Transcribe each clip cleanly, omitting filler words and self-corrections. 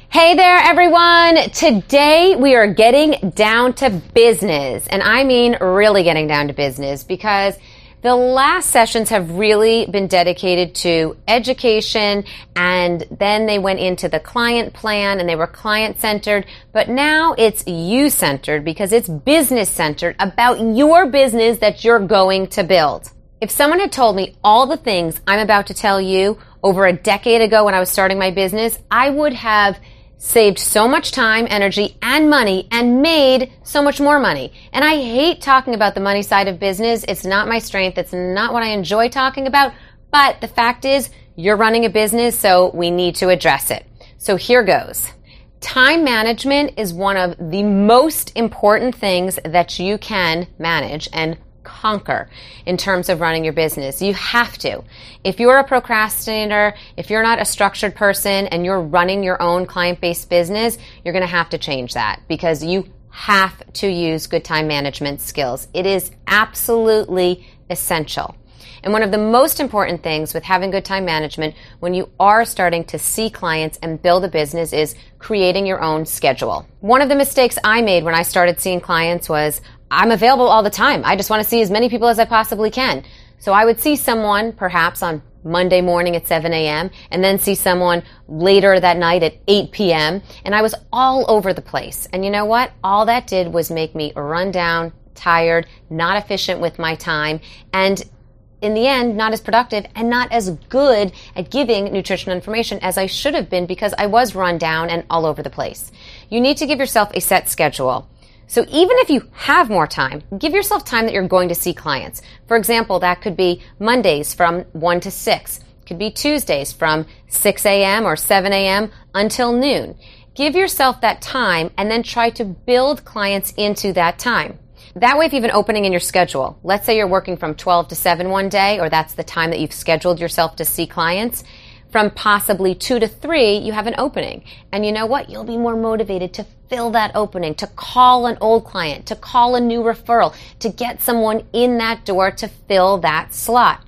Hey there, everyone. Today we are getting down to business, and I mean really getting down to business, because the last sessions have really been dedicated to education, and then they went into the client plan and they were client-centered, but now it's you-centered because it's business-centered about your business that you're going to build. If someone had told me all the things I'm about to tell you over a decade ago when I was starting my business, I would have saved so much time, energy, and money, and made so much more money. And I hate talking about the money side of business. It's not my strength. It's not what I enjoy talking about. But the fact is, you're running a business, so we need to address it. So here goes. Time management is one of the most important things that you can manage and conquer in terms of running your business. You have to. If you're a procrastinator, if you're not a structured person and you're running your own client-based business, you're going to have to change that because you have to use good time management skills. It is absolutely essential. And one of the most important things with having good time management when you are starting to see clients and build a business is creating your own schedule. One of the mistakes I made when I started seeing clients was, I'm available all the time. I just want to see as many people as I possibly can. So I would see someone perhaps on Monday morning at 7 a.m. and then see someone later that night at 8 p.m. And I was all over the place. And you know what? All that did was make me run down, tired, not efficient with my time, and in the end, not as productive and not as good at giving nutritional information as I should have been because I was run down and all over the place. You need to give yourself a set schedule. So even if you have more time, give yourself time that you're going to see clients. For example, that could be Mondays from 1 to 6. It could be Tuesdays from 6 a.m. or 7 a.m. until noon. Give yourself that time and then try to build clients into that time. That way, if you have an opening in your schedule, let's say you're working from 12 to 7 one day, or that's the time that you've scheduled yourself to see clients, from possibly 2 to 3, you have an opening. And you know what? You'll be more motivated to fill that opening, to call an old client, to call a new referral, to get someone in that door to fill that slot.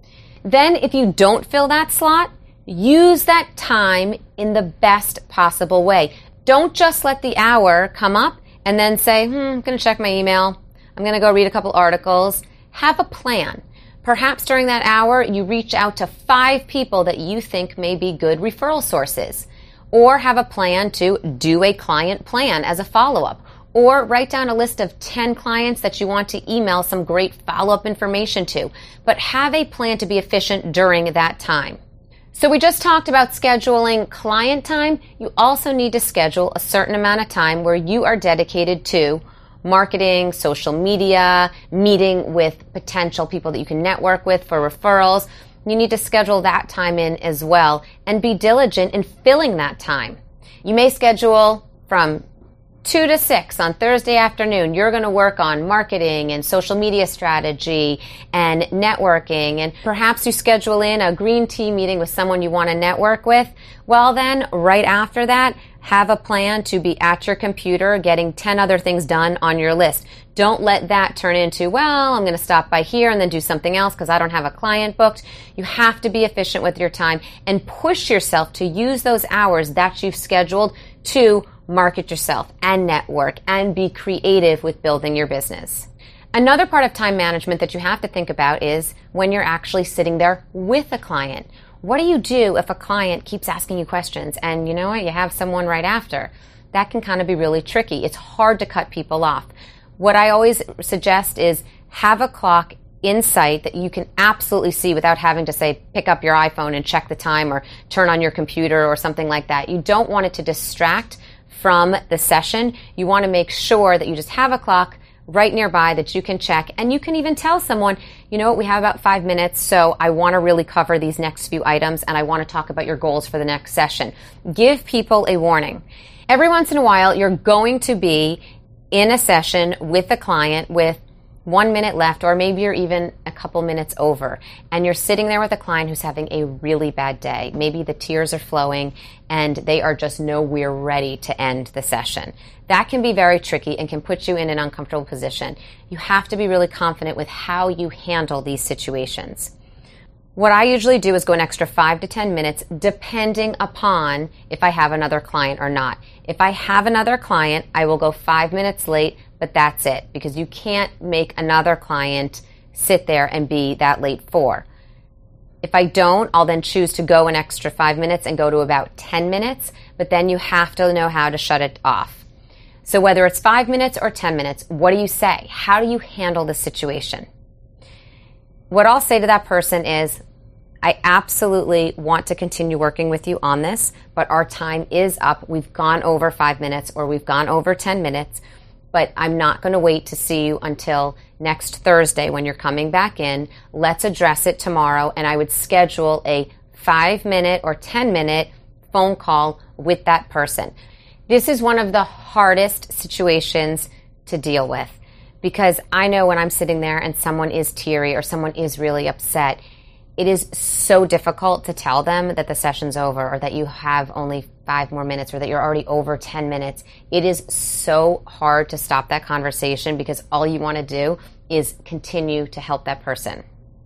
Then if you don't fill that slot, use that time in the best possible way. Don't just let the hour come up and then say, I'm going to check my email. I'm going to go read a couple articles. Have a plan. Perhaps during that hour, you reach out to 5 people that you think may be good referral sources. Or have a plan to do a client plan as a follow-up. Or write down a list of 10 clients that you want to email some great follow-up information to. But have a plan to be efficient during that time. So we just talked about scheduling client time. You also need to schedule a certain amount of time where you are dedicated to marketing, social media, meeting with potential people that you can network with for referrals. You need to schedule that time in as well and be diligent in filling that time. You may schedule from 2 to 6 on Thursday afternoon. You're going to work on marketing and social media strategy and networking, and perhaps you schedule in a green tea meeting with someone you want to network with. Well then, right after that, have a plan to be at your computer getting 10 other things done on your list. Don't let that turn into, well, I'm going to stop by here and then do something else because I don't have a client booked. You have to be efficient with your time and push yourself to use those hours that you've scheduled to market yourself and network and be creative with building your business. Another part of time management that you have to think about is when you're actually sitting there with a client. What do you do if a client keeps asking you questions and you know what, you have someone right after? That can kind of be really tricky. It's hard to cut people off. What I always suggest is have a clock in sight that you can absolutely see without having to say pick up your iPhone and check the time or turn on your computer or something like that. You don't want it to distract from the session. You want to make sure that you just have a clock right nearby that you can check, and you can even tell someone, you know what, we have about 5 minutes, so I want to really cover these next few items and I want to talk about your goals for the next session. Give people a warning. Every once in a while, you're going to be in a session with a client with 1 minute left, or maybe you're even a couple minutes over, and you're sitting there with a client who's having a really bad day. Maybe the tears are flowing and they are just nowhere ready to end the session. That can be very tricky and can put you in an uncomfortable position. You have to be really confident with how you handle these situations. What I usually do is go an extra 5 to 10 minutes depending upon if I have another client or not. If I have another client, I will go 5 minutes late, but that's it, because you can't make another client sit there and be that late for. If I don't, I'll then choose to go an extra 5 minutes and go to about 10 minutes, but then you have to know how to shut it off. So whether it's 5 minutes or 10 minutes, what do you say? How do you handle the situation? What I'll say to that person is, I absolutely want to continue working with you on this, but our time is up. We've gone over 5 minutes or we've gone over 10 minutes, but I'm not going to wait to see you until next Thursday when you're coming back in. Let's address it tomorrow, and I would schedule a 5-minute or 10-minute phone call with that person. This is one of the hardest situations to deal with, because I know when I'm sitting there and someone is teary or someone is really upset, it is so difficult to tell them that the session's over or that you have only 5 more minutes or that you're already over 10 minutes. It is so hard to stop that conversation because all you want to do is continue to help that person.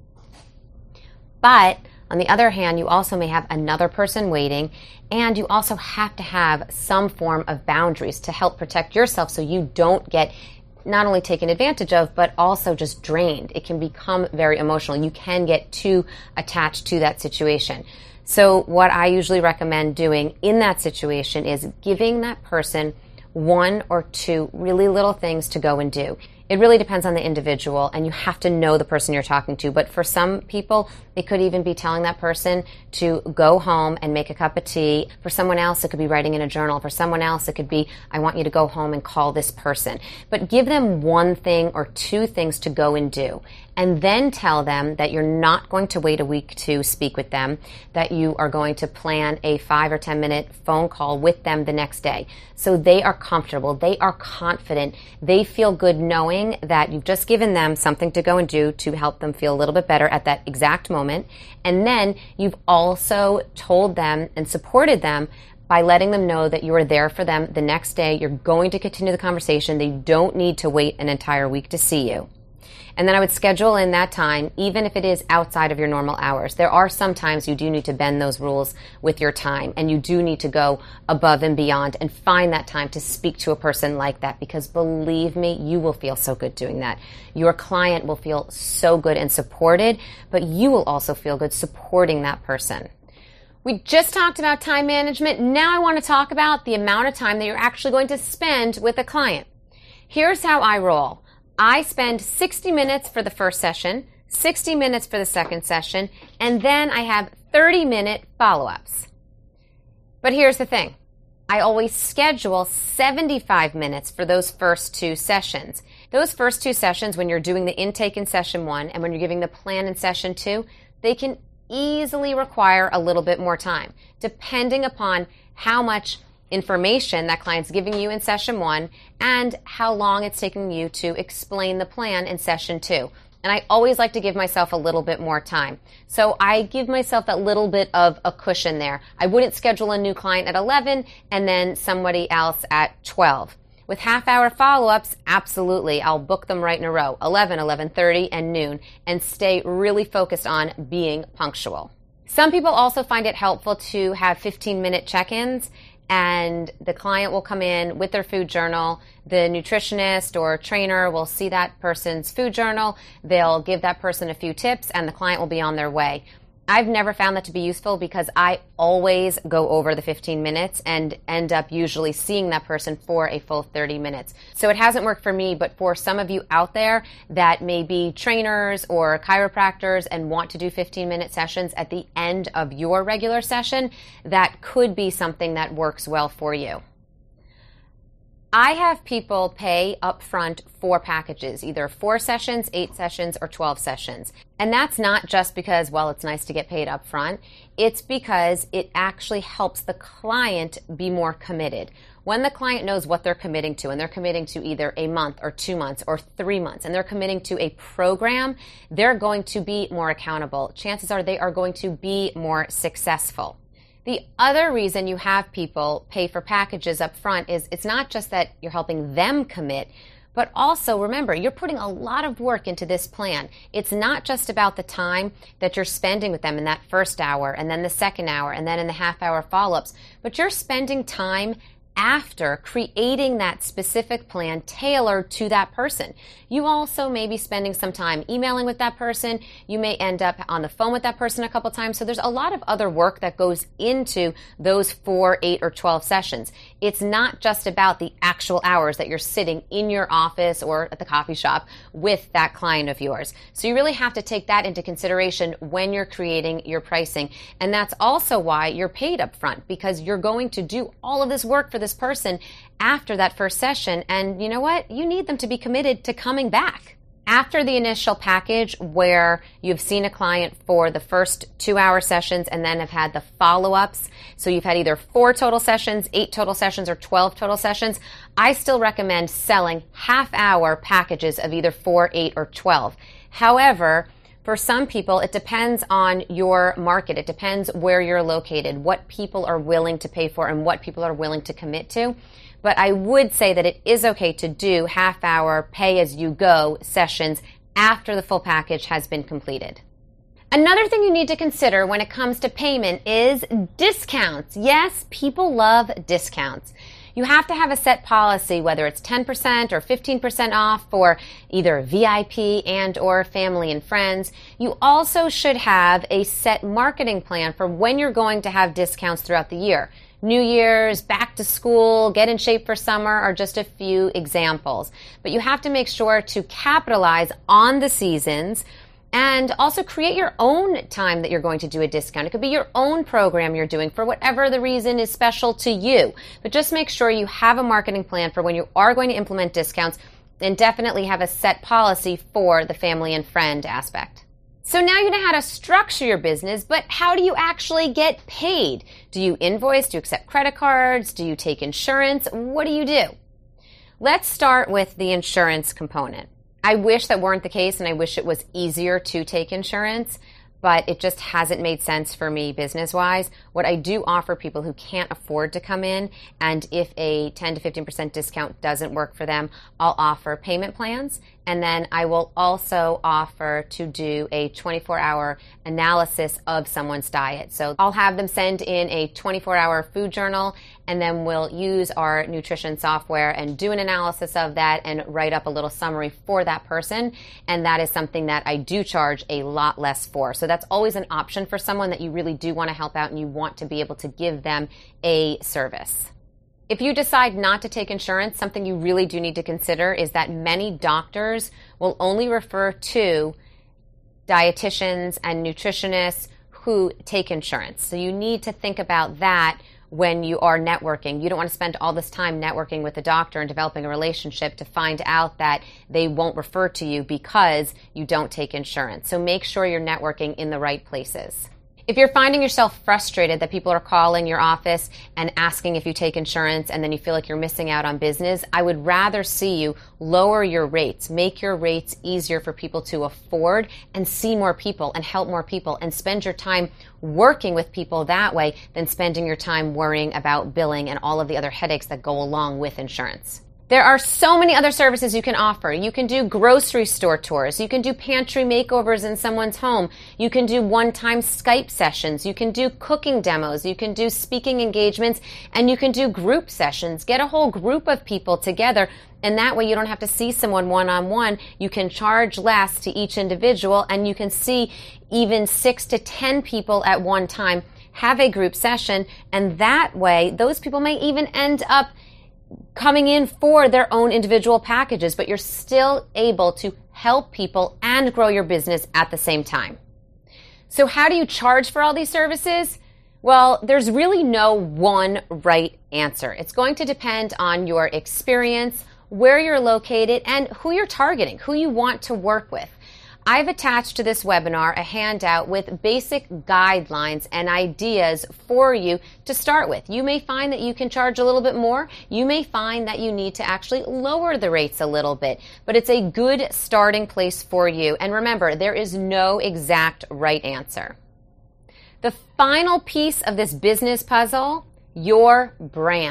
But on the other hand, you also may have another person waiting, and you also have to have some form of boundaries to help protect yourself so you don't get not only taken advantage of, but also just drained. It can become very emotional. You can get too attached to that situation. So what I usually recommend doing in that situation is giving that person 1 or 2 really little things to go and do. It really depends on the individual, and you have to know the person you're talking to. But for some people, it could even be telling that person to go home and make a cup of tea. For someone else, it could be writing in a journal. For someone else, it could be, I want you to go home and call this person. But give them 1 thing or 2 things to go and do. And then tell them that you're not going to wait a week to speak with them, that you are going to plan a 5 or 10 minute phone call with them the next day. So they are comfortable, they are confident, they feel good knowing that you've just given them something to go and do to help them feel a little bit better at that exact moment. And then you've also told them and supported them by letting them know that you are there for them the next day. You're going to continue the conversation. They don't need to wait an entire week to see you. And then I would schedule in that time, even if it is outside of your normal hours. There are some times you do need to bend those rules with your time, and you do need to go above and beyond and find that time to speak to a person like that, because believe me, you will feel so good doing that. Your client will feel so good and supported, but you will also feel good supporting that person. We just talked about time management. Now I want to talk about the amount of time that you're actually going to spend with a client. Here's how I roll. I spend 60 minutes for the first session, 60 minutes for the second session, and then I have 30-minute follow-ups. But here's the thing. I always schedule 75 minutes for those first 2 sessions. Those first 2 sessions, when you're doing the intake in session 1 and when you're giving the plan in session 2, they can easily require a little bit more time, depending upon how much information that client's giving you in session 1 and how long it's taking you to explain the plan in session 2. And I always like to give myself a little bit more time. So I give myself that little bit of a cushion there. I wouldn't schedule a new client at 11 and then somebody else at 12. With half-hour follow-ups, absolutely. I'll book them right in a row, 11, 11:30, and noon, and stay really focused on being punctual. Some people also find it helpful to have 15-minute check-ins, and the client will come in with their food journal. The nutritionist or trainer will see that person's food journal. They'll give that person a few tips, and the client will be on their way. I've never found that to be useful because I always go over the 15 minutes and end up usually seeing that person for a full 30 minutes. So it hasn't worked for me, but for some of you out there that may be trainers or chiropractors and want to do 15-minute sessions at the end of your regular session, that could be something that works well for you. I have people pay upfront for packages, either 4 sessions, 8 sessions, or 12 sessions. And that's not just because, well, it's nice to get paid upfront. It's because it actually helps the client be more committed. When the client knows what they're committing to, and they're committing to either a month or 2 months or 3 months, and they're committing to a program, they're going to be more accountable. Chances are they are going to be more successful. The other reason you have people pay for packages up front is it's not just that you're helping them commit, But also remember, you're putting a lot of work into this plan. It's not just about the time that you're spending with them in that first hour and then the second hour and then in the half-hour follow-ups, but you're spending time after creating that specific plan tailored to that person. You also may be spending some time emailing with that person. You may end up on the phone with that person a couple times. So there's a lot of other work that goes into those 4, 8, or 12 sessions. It's not just about the actual hours that you're sitting in your office or at the coffee shop with that client of yours. So you really have to take that into consideration when you're creating your pricing. And that's also why you're paid up front, because you're going to do all of this work for this person after that first session. And you know what? You need them to be committed to coming back. After the initial package where you've seen a client for the first 2-hour sessions and then have had the follow-ups, so you've had either 4 total sessions, 8 total sessions, or 12 total sessions, I still recommend selling half-hour packages of either 4, 8, or 12. However, for some people, it depends on your market. It depends where you're located, what people are willing to pay for, and what people are willing to commit to. But I would say that it is okay to do half-hour pay-as-you-go sessions after the full package has been completed. Another thing you need to consider when it comes to payment is discounts. Yes, people love discounts. You have to have a set policy, whether it's 10% or 15% off for either VIP and or family and friends. You also should have a set marketing plan for when you're going to have discounts throughout the year. New Year's, back to school, get in shape for summer are just a few examples. But you have to make sure to capitalize on the seasons and also create your own time that you're going to do a discount. It could be your own program you're doing for whatever the reason is special to you. But just make sure you have a marketing plan for when you are going to implement discounts, and definitely have a set policy for the family and friend aspect. So now you know how to structure your business, but how do you actually get paid? Do you invoice? Do you accept credit cards? Do you take insurance? What do you do? Let's start with the insurance component. I wish that weren't the case, and I wish it was easier to take insurance, but it just hasn't made sense for me business-wise. What I do offer people who can't afford to come in, and if a 10 to 15% discount doesn't work for them, I'll offer payment plans, and then I will also offer to do a 24-hour analysis of someone's diet. So I'll have them send in a 24-hour food journal, and then we'll use our nutrition software and do an analysis of that and write up a little summary for that person. And that is something that I do charge a lot less for. So that's always an option for someone that you really do want to help out and you want to be able to give them a service. If you decide not to take insurance, something you really do need to consider is that many doctors will only refer to dietitians and nutritionists who take insurance. So you need to think about that when you are networking. You don't want to spend all this time networking with a doctor and developing a relationship to find out that they won't refer to you because you don't take insurance. So make sure you're networking in the right places. If you're finding yourself frustrated that people are calling your office and asking if you take insurance and then you feel like you're missing out on business, I would rather see you lower your rates, make your rates easier for people to afford and see more people and help more people and spend your time working with people that way than spending your time worrying about billing and all of the other headaches that go along with insurance. There are so many other services you can offer. You can do grocery store tours. You can do pantry makeovers in someone's home. You can do one-time Skype sessions. You can do cooking demos. You can do speaking engagements. And you can do group sessions. Get a whole group of people together. And that way you don't have to see someone one-on-one. You can charge less to each individual. And you can see even 6 to 10 people at one time. Have a group session. And that way, those people may even end up coming in for their own individual packages, but you're still able to help people and grow your business at the same time. So how do you charge for all these services? Well, there's really no one right answer. It's going to depend on your experience, where you're located, and who you're targeting, who you want to work with. I've attached to this webinar a handout with basic guidelines and ideas for you to start with. You may find that you can charge a little bit more. You may find that you need to actually lower the rates a little bit, but it's a good starting place for you. And remember, there is no exact right answer. The final piece of this business puzzle, your brand.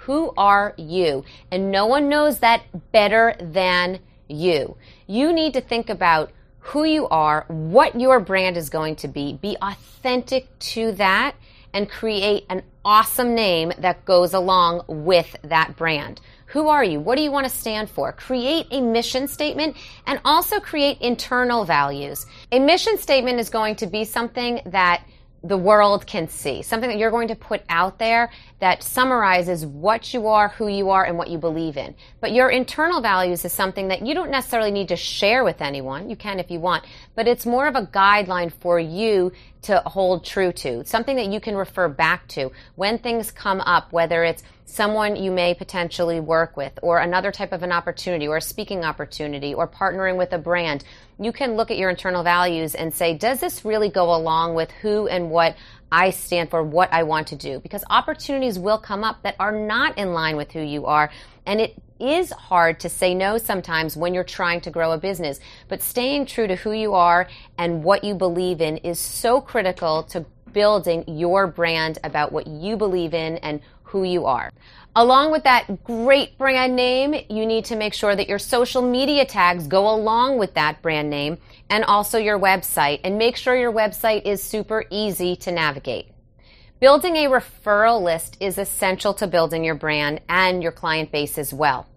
Who are you? And no one knows that better than you. You need to think about who you are, what your brand is going to be authentic to that, and create an awesome name that goes along with that brand. Who are you? What do you want to stand for? Create a mission statement and also create internal values. A mission statement is going to be something that the world can see, something that you're going to put out there that summarizes what you are, who you are, and what you believe in. But your internal values is something that you don't necessarily need to share with anyone. You can if you want, but it's more of a guideline for you to hold true to, something that you can refer back to when things come up, whether it's someone you may potentially work with, or another type of an opportunity, or a speaking opportunity, or partnering with a brand. You can look at your internal values and say, does this really go along with who and what I stand for, what I want to do? Because opportunities will come up that are not in line with who you are, and it is hard to say no sometimes when you're trying to grow a business. But staying true to who you are and what you believe in is so critical to building your brand about what you believe in and who you are. Along with that great brand name, you need to make sure that your social media tags go along with that brand name, and also your website, and make sure your website is super easy to navigate. Building a referral list is essential to building your brand and your client base as well.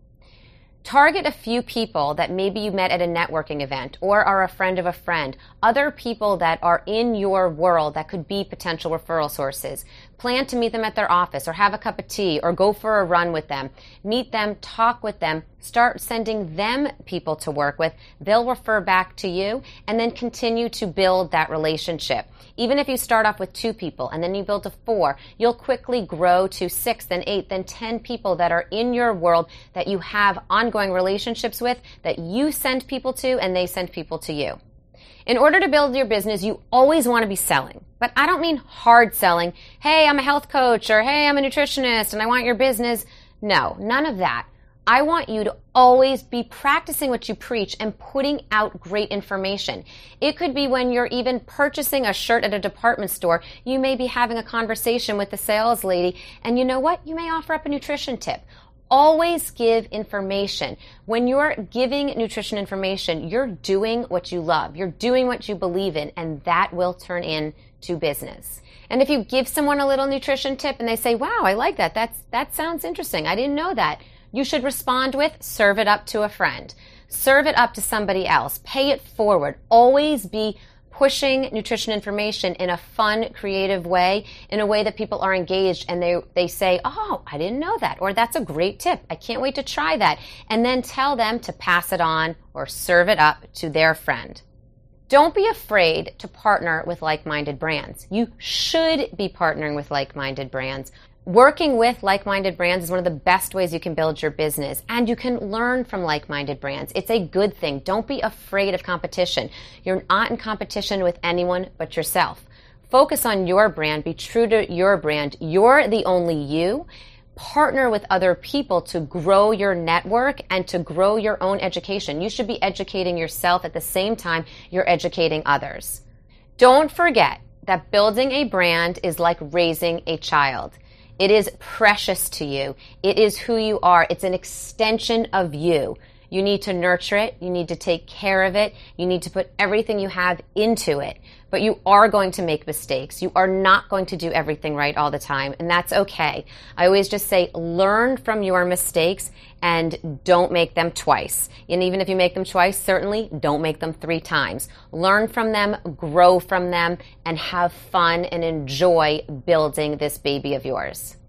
Target a few people that maybe you met at a networking event or are a friend of a friend, other people that are in your world that could be potential referral sources. Plan to meet them at their office or have a cup of tea or go for a run with them. Meet them, talk with them, start sending them people to work with. They'll refer back to you, and then continue to build that relationship. Even if you start off with 2 people and then you build to 4, you'll quickly grow to 6, then 8, then 10 people that are in your world that you have ongoing relationships with, that you send people to and they send people to you. In order to build your business, you always want to be selling. But I don't mean hard selling. Hey, I'm a health coach, or hey, I'm a nutritionist and I want your business. No, none of that. I want you to always be practicing what you preach and putting out great information. It could be when you're even purchasing a shirt at a department store, you may be having a conversation with the sales lady, and you know what? You may offer up a nutrition tip. Always give information. When you're giving nutrition information, you're doing what you love. You're doing what you believe in, and that will turn into business. And if you give someone a little nutrition tip and they say, wow, I like that. That sounds interesting. I didn't know that. You should respond with, serve it up to a friend. Serve it up to somebody else. Pay it forward. Always be pushing nutrition information in a fun, creative way, in a way that people are engaged and they say, oh, I didn't know that, or that's a great tip. I can't wait to try that. And then tell them to pass it on or serve it up to their friend. Don't be afraid to partner with like-minded brands. You should be partnering with like-minded brands. Working with like-minded brands is one of the best ways you can build your business, and you can learn from like-minded brands. It's a good thing. Don't be afraid of competition. You're not in competition with anyone but yourself. Focus on your brand. Be true to your brand. You're the only you. Partner with other people to grow your network and to grow your own education. You should be educating yourself at the same time you're educating others. Don't forget that building a brand is like raising a child. It is precious to you. It is who you are. It's an extension of you. You need to nurture it. You need to take care of it. You need to put everything you have into it. But you are going to make mistakes. You are not going to do everything right all the time, and that's okay. I always just say, learn from your mistakes and don't make them twice. And even if you make them twice, certainly don't make them 3 times. Learn from them, grow from them, and have fun and enjoy building this baby of yours.